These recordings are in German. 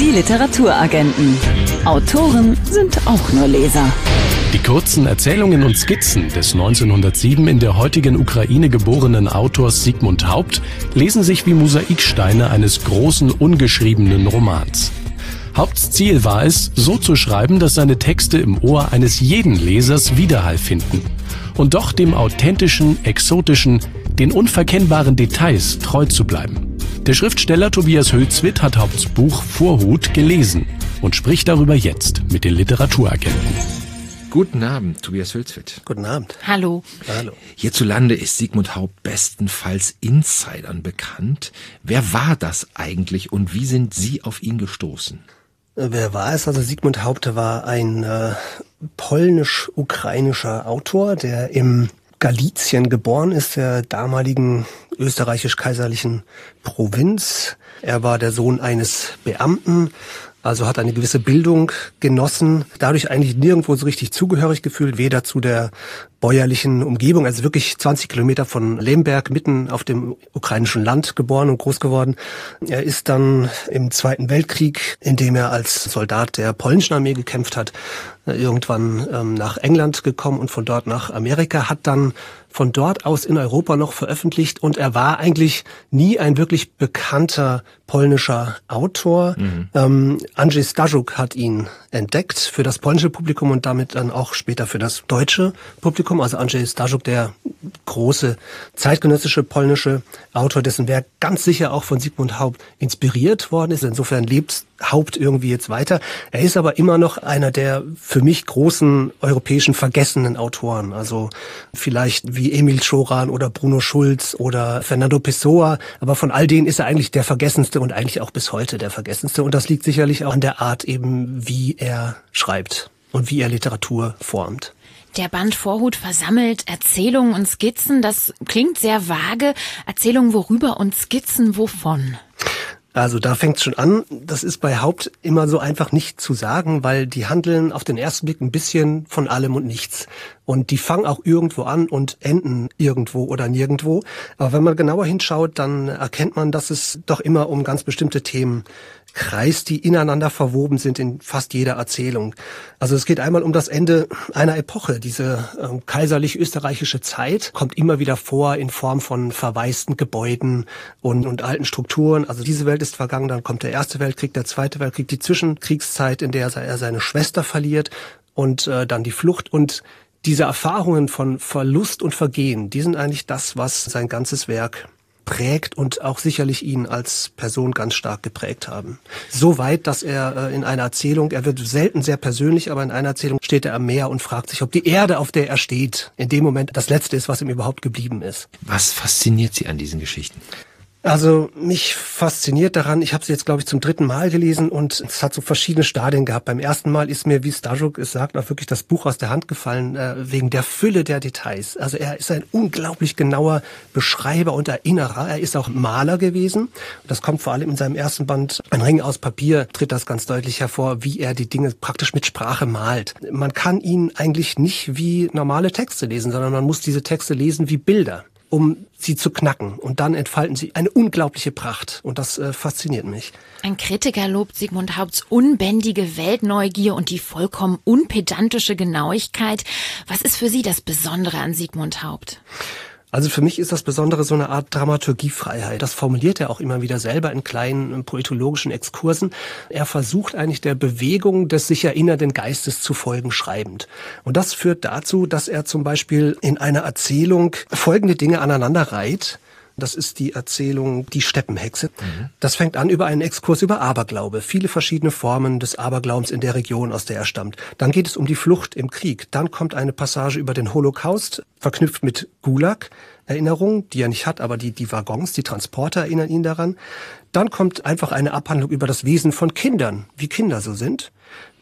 Die Literaturagenten. Autoren sind auch nur Leser. Die kurzen Erzählungen und Skizzen des 1907 in der heutigen Ukraine geborenen Autors Sigmund Haupt lesen sich wie Mosaiksteine eines großen, ungeschriebenen Romans. Haupts Ziel war es, so zu schreiben, dass seine Texte im Ohr eines jeden Lesers Widerhall finden und doch dem authentischen, exotischen, den unverkennbaren Details treu zu bleiben. Der Schriftsteller Tobias Hülswit hat Haupts Buch Vorhut gelesen und spricht darüber jetzt mit den Literaturagenten. Guten Abend, Tobias Hülswit. Guten Abend. Hallo. Hallo. Hierzulande ist Sigmund Haupt bestenfalls Insidern bekannt. Wer war das eigentlich und wie sind Sie auf ihn gestoßen? Wer war es? Also Sigmund Haupt war ein polnisch-ukrainischer Autor, der im Galizien geboren ist, der damaligen österreichisch-kaiserlichen Provinz. Er war der Sohn eines Beamten, also hat eine gewisse Bildung genossen, dadurch eigentlich nirgendwo so richtig zugehörig gefühlt, weder zu der bäuerlichen Umgebung, also wirklich 20 Kilometer von Lemberg, mitten auf dem ukrainischen Land geboren und groß geworden. Er ist dann im Zweiten Weltkrieg, in dem er als Soldat der polnischen Armee gekämpft hat, irgendwann nach England gekommen und von dort nach Amerika, hat dann von dort aus in Europa noch veröffentlicht und er war eigentlich nie ein wirklich bekannter polnischer Autor. Andrzej Stajuk hat ihn entdeckt für das polnische Publikum und damit dann auch später für das deutsche Publikum. Also Andrzej Stajuk, der große zeitgenössische polnische Autor, dessen Werk ganz sicher auch von Sigmund Haupt inspiriert worden ist. Insofern lebt Haupt irgendwie jetzt weiter. Er ist aber immer noch einer der für mich großen europäischen vergessenen Autoren. Also vielleicht wie Emil Cioran oder Bruno Schulz oder Fernando Pessoa. Aber von all denen ist er eigentlich der vergessenste und eigentlich auch bis heute der vergessenste. Und das liegt sicherlich auch an der Art eben, wie er schreibt und wie er Literatur formt. Der Band Vorhut versammelt Erzählungen und Skizzen. Das klingt sehr vage. Erzählungen worüber und Skizzen wovon? Also da fängt's schon an. Das ist bei Haupt immer so einfach nicht zu sagen, weil die handeln auf den ersten Blick ein bisschen von allem und nichts. Und die fangen auch irgendwo an und enden irgendwo oder nirgendwo. Aber wenn man genauer hinschaut, dann erkennt man, dass es doch immer um ganz bestimmte Themen kreist, die ineinander verwoben sind in fast jeder Erzählung. Also es geht einmal um das Ende einer Epoche. Diese kaiserlich-österreichische Zeit kommt immer wieder vor in Form von verwaisten Gebäuden und alten Strukturen. Also diese Welt ist vergangen, dann kommt der Erste Weltkrieg, der Zweite Weltkrieg, die Zwischenkriegszeit, in der er seine Schwester verliert und dann die Flucht. Und diese Erfahrungen von Verlust und Vergehen, die sind eigentlich das, was sein ganzes Werk prägt und auch sicherlich ihn als Person ganz stark geprägt haben. So weit, dass er in einer Erzählung, er wird selten sehr persönlich, aber in einer Erzählung steht er am Meer und fragt sich, ob die Erde, auf der er steht, in dem Moment das Letzte ist, was ihm überhaupt geblieben ist. Was fasziniert Sie an diesen Geschichten? Also mich fasziniert daran, ich habe sie jetzt, glaube ich, zum 3. Mal gelesen und es hat so verschiedene Stadien gehabt. Beim ersten Mal ist mir, wie Stajuk es sagt, auch wirklich das Buch aus der Hand gefallen, wegen der Fülle der Details. Also er ist ein unglaublich genauer Beschreiber und Erinnerer. Er ist auch Maler gewesen. Das kommt vor allem in seinem ersten Band, Ein Ring aus Papier, tritt das ganz deutlich hervor, wie er die Dinge praktisch mit Sprache malt. Man kann ihn eigentlich nicht wie normale Texte lesen, sondern man muss diese Texte lesen wie Bilder, um sie zu knacken. Und dann entfalten sie eine unglaubliche Pracht. Und das fasziniert mich. Ein Kritiker lobt Sigmund Haupts unbändige Weltneugier und die vollkommen unpedantische Genauigkeit. Was ist für Sie das Besondere an Sigmund Haupt? Also für mich ist das Besondere so eine Art Dramaturgiefreiheit. Das formuliert er auch immer wieder selber in kleinen poetologischen Exkursen. Er versucht eigentlich der Bewegung des sich erinnernden Geistes zu folgen, schreibend. Und das führt dazu, dass er zum Beispiel in einer Erzählung folgende Dinge aneinander reiht. Das ist die Erzählung Die Steppenhexe. Das fängt an über einen Exkurs über Aberglaube. Viele verschiedene Formen des Aberglaubens in der Region, aus der er stammt. Dann geht es um die Flucht im Krieg. Dann kommt eine Passage über den Holocaust, verknüpft mit Gulag-Erinnerungen, die er nicht hat, aber die Waggons, die Transporter erinnern ihn daran. Dann kommt einfach eine Abhandlung über das Wesen von Kindern, wie Kinder so sind.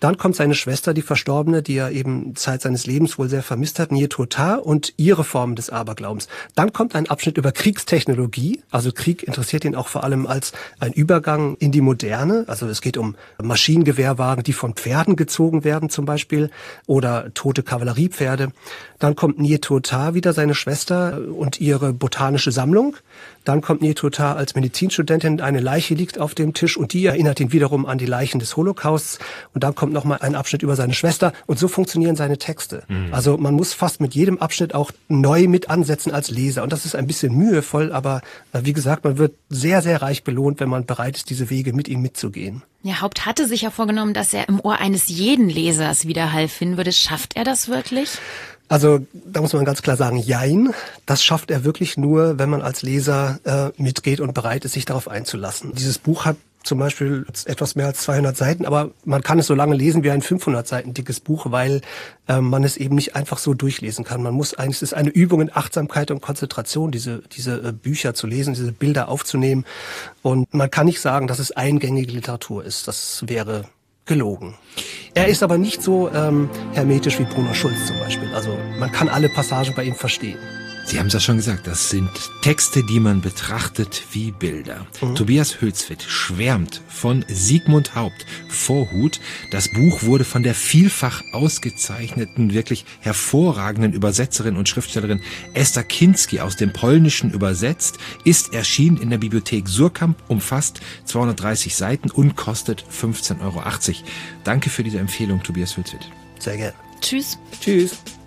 Dann kommt seine Schwester, die Verstorbene, die er eben Zeit seines Lebens wohl sehr vermisst hat, Nyetotar, und ihre Formen des Aberglaubens. Dann kommt ein Abschnitt über Kriegstechnologie. Also Krieg interessiert ihn auch vor allem als ein Übergang in die Moderne. Also es geht um Maschinengewehrwagen, die von Pferden gezogen werden zum Beispiel, oder tote Kavalleriepferde. Dann kommt Nyetotar wieder, seine Schwester, und ihre botanische Sammlung. Dann kommt Nyetotar als Medizinstudentin, eine Leiche liegt auf dem Tisch und die erinnert ihn wiederum an die Leichen des Holocausts. Und dann kommt nochmal ein Abschnitt über seine Schwester und so funktionieren seine Texte. Also man muss fast mit jedem Abschnitt auch neu mit ansetzen als Leser und das ist ein bisschen mühevoll, aber wie gesagt, man wird sehr, sehr reich belohnt, wenn man bereit ist, diese Wege mit ihm mitzugehen. Ja, Haupt hatte sich ja vorgenommen, dass er im Ohr eines jeden Lesers Widerhall finden würde. Schafft er das wirklich? Also da muss man ganz klar sagen, jein. Das schafft er wirklich nur, wenn man als Leser mitgeht und bereit ist, sich darauf einzulassen. Dieses Buch hat zum Beispiel etwas mehr als 200 Seiten, aber man kann es so lange lesen wie ein 500 Seiten dickes Buch, weil man es eben nicht einfach so durchlesen kann. Man muss eigentlich, es ist eine Übung in Achtsamkeit und Konzentration, diese Bücher zu lesen, diese Bilder aufzunehmen. Und man kann nicht sagen, dass es eingängige Literatur ist. Das wäre gelogen. Er ist aber nicht so hermetisch wie Bruno Schulz zum Beispiel. Also man kann alle Passagen bei ihm verstehen. Sie haben es ja schon gesagt, das sind Texte, die man betrachtet wie Bilder. Tobias Hülswith schwärmt von Sigmund Haupt, Vorhut. Das Buch wurde von der vielfach ausgezeichneten, wirklich hervorragenden Übersetzerin und Schriftstellerin Esther Kinski aus dem Polnischen übersetzt, ist erschienen in der Bibliothek Surkamp, umfasst 230 Seiten und kostet 15,80 €. Danke für diese Empfehlung, Tobias Hülswith. Sehr gerne. Tschüss. Tschüss.